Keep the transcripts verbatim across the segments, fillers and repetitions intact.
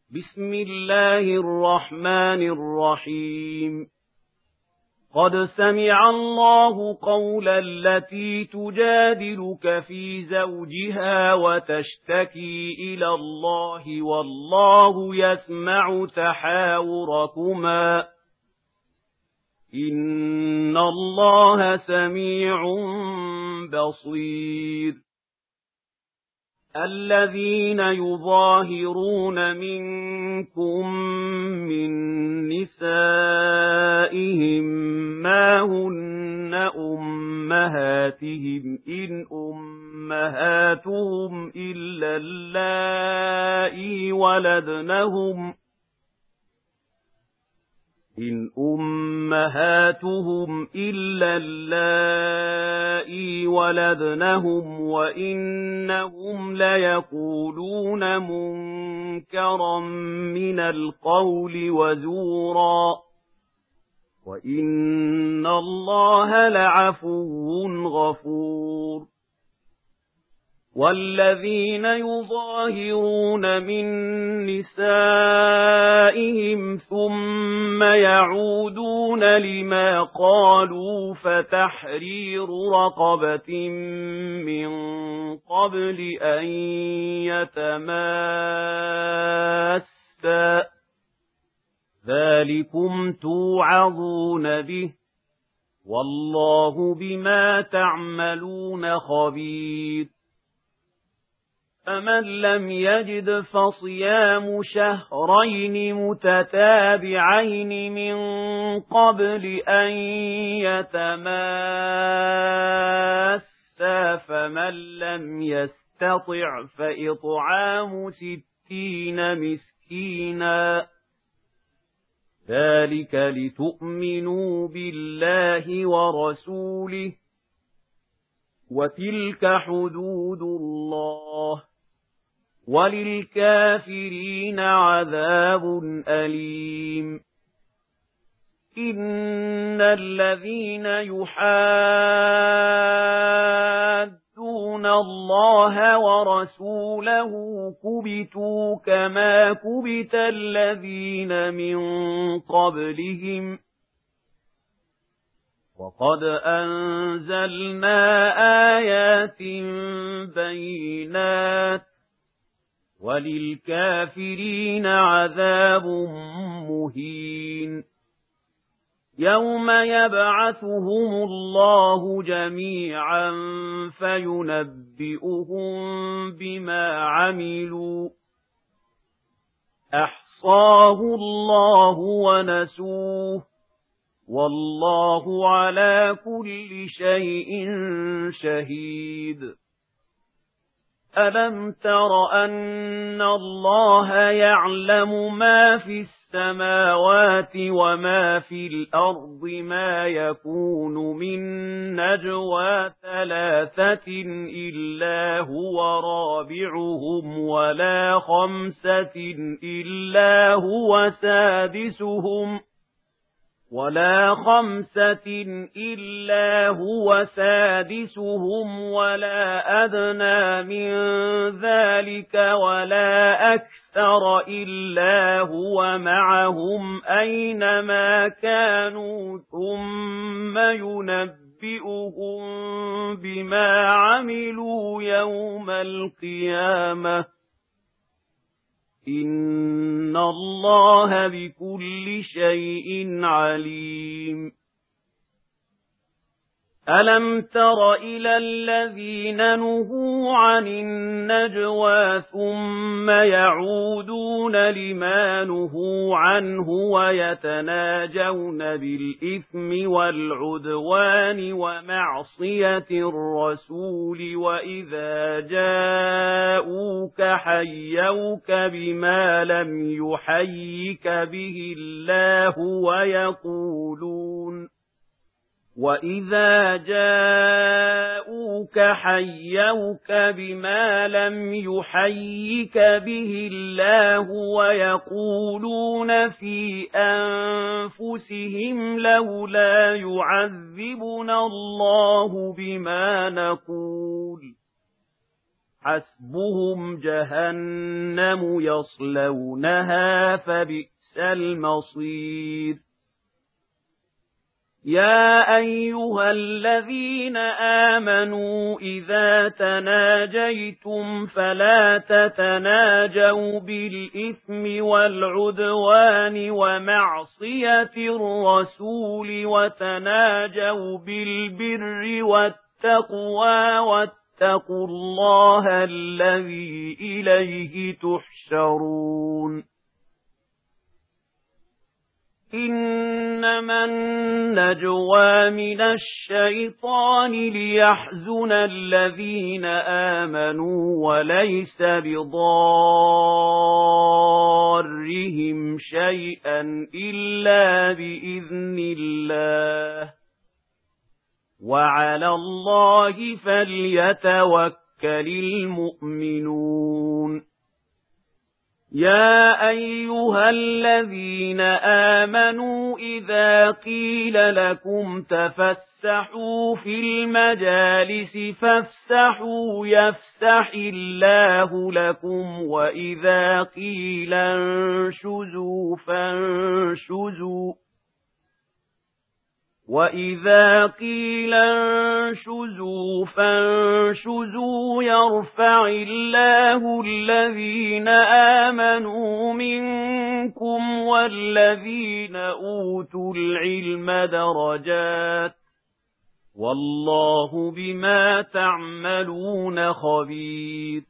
بسم الله الرحمن الرحيم قد سمع الله قول التي تجادلك في زوجها وتشتكي إلى الله والله يسمع تحاوركما إن الله سميع بصير الذين يظاهرون منكم من نسائهم ما هن أمهاتهم إن أمهاتهم إلا اللائي ولدنهم إن أمهاتهم إلا اللائي ولدنهم وإنهم ليقولون منكرا من القول وزورا وإن الله لعفو غفور والذين يظاهرون من نسائهم ثم يعودون لما قالوا فتحرير رقبة من قبل أن يتماسا ذلكم توعظون به والله بما تعملون خبير فمن لم يجد فصيام شهرين متتابعين من قبل أن يتماسا فمن لم يستطع فإطعام ستين مسكينا ذلك لتؤمنوا بالله ورسوله وتلك حدود الله وللكافرين عذاب أليم إن الذين يحادون الله ورسوله كبتوا كما كبت الذين من قبلهم وقد أنزلنا آيات بينات وللكافرين عذاب مهين يوم يبعثهم الله جميعا فينبئهم بما عملوا أحصاه الله ونسوه والله على كل شيء شهيد ألم تر أن الله يعلم ما في السماوات وما في الأرض ما يكون من نجوى ثلاثة إلا هو رابعهم ولا خمسة إلا هو سادسهم ولا خمسة إلا هو سادسهم ولا أدنى من ذلك ولا أكثر إلا هو معهم أينما كانوا ثم ينبئهم بما عملوا يوم القيامة إن الله بكل شيء عليم ألم تر إلى الذين نهوا عن النجوى ثم يعودون لما نهوا عنه ويتناجون بالإثم والعدوان ومعصية الرسول وإذا جاءوك حيوك بما لم يحيك به الله ويقولون وَإِذَا جَاءُوكَ حَيَّوْكَ بِمَا لَمْ يُحَيِّكَ بِهِ اللَّهُ وَيَقُولُونَ فِي أَنفُسِهِمْ لَوْلَا يُعَذِّبُنَا اللَّهُ بِمَا نَقُولُ حسبهم جهنم يصلونها فبئس المصير يا أيها الذين آمنوا إذا تناجيتم فلا تتناجوا بالإثم والعدوان ومعصية الرسول وتناجوا بالبر والتقوى واتقوا الله الذي إليه تحشرون إنما النجوى من الشيطان ليحزن الذين آمنوا وليس بضارهم شيئا إلا بإذن الله وعلى الله فليتوكل المؤمنون يا أيها الذين آمنوا إذا قيل لكم تفسحوا في المجالس فافسحوا يفسح الله لكم وإذا قيل انشزوا فانشزوا وَإِذَا قِيلَ انشُزُوا فانشزوا يَرْفَعِ اللَّهُ الَّذِينَ آمَنُوا مِنكُمْ وَالَّذِينَ أُوتُوا الْعِلْمَ دَرَجَاتٍ وَاللَّهُ بِمَا تَعْمَلُونَ خَبِيرٌ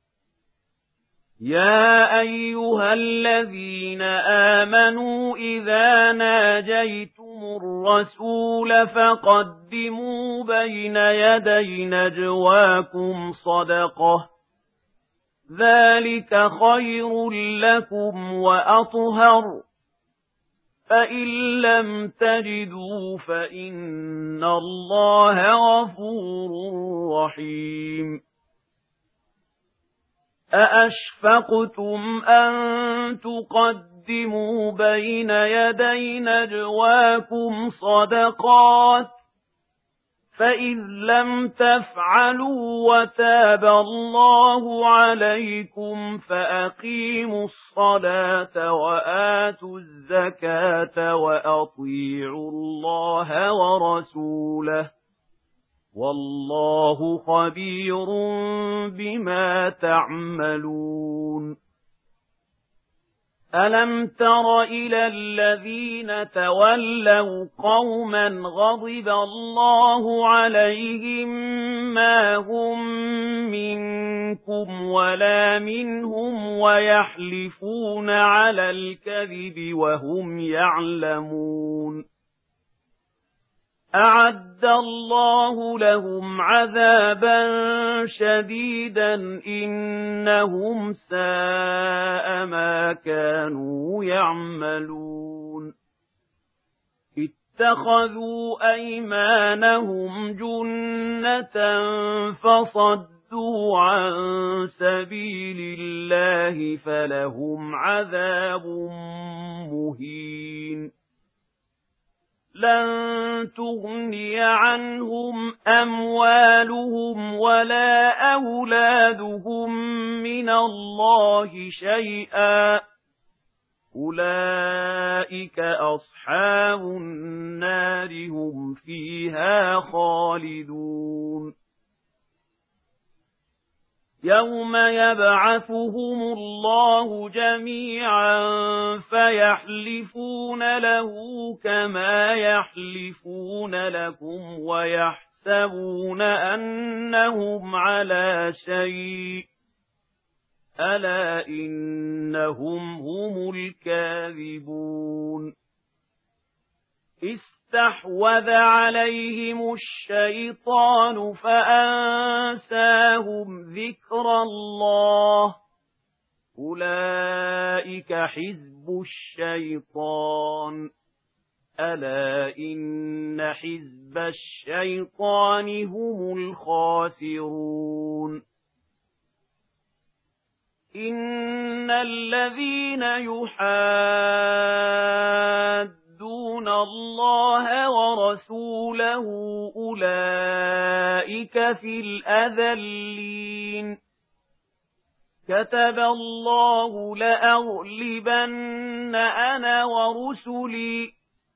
يا أيها الذين آمنوا إذا ناجيتم الرسول فقدموا بين يدي نجواكم صدقة ذلك خير لكم وأطهر فإن لم تجدوا فإن الله غفور رحيم أأشفقتم أن تقدموا بين يدي نجواكم صدقات فإذ لم تفعلوا وتاب الله عليكم فأقيموا الصلاة وآتوا الزكاة وأطيعوا الله ورسوله والله خبير بما تعملون ألم تر إلى الذين تولوا قوما غضب الله عليهم ما هم منكم ولا منهم ويحلفون على الكذب وهم يعلمون أعد الله لهم عذابا شديدا إنهم ساء ما كانوا يعملون اتخذوا أيمانهم جنة فصدوا عن سبيل الله فلهم عذاب مهين لن تغني عنهم أموالهم ولا أولادهم من الله شيئا أولئك أصحاب النار هم فيها خالدون يوم يبعثهم الله جميعا فيحلفون له كما يحلفون لكم ويحسبون أنهم على شيء ألا إنهم هم الكاذبون استحوذ عليهم الشيطان فأنساهم ذكر الله أولئك حزب الشيطان ألا إن حزب الشيطان هم الخاسرون إن الذين يحادون دون الله ورسوله أولئك في الأذلين كتب الله لأغلبن أنا ورسلي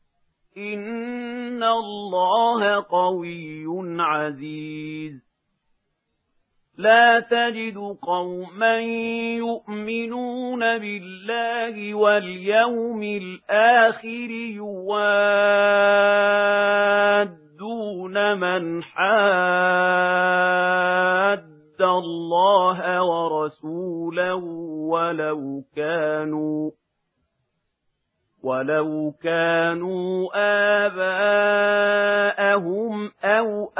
إن الله قوي عزيز لا تجد قوما يؤمنون بالله واليوم الآخر يوادون من حاد الله ورسوله ولو كانوا ولو كانوا آباءهم أو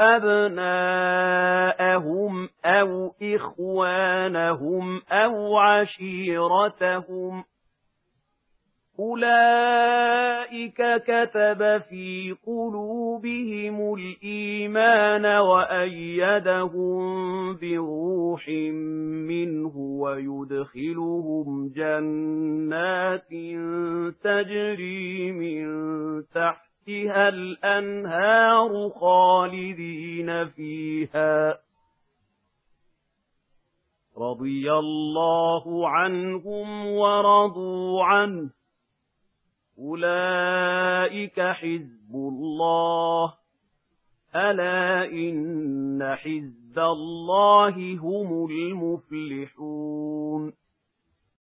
أبناءهم أو إخوانهم أو عشيرتهم أولئك كتب في قلوبهم الإيمان وأيدهم بروح منه ويدخلهم جنات تجري من تحتها الأنهار خالدين فيها رضي الله عنهم ورضوا عنه أولئك حزب الله ألا إن حزب الله هم المفلحون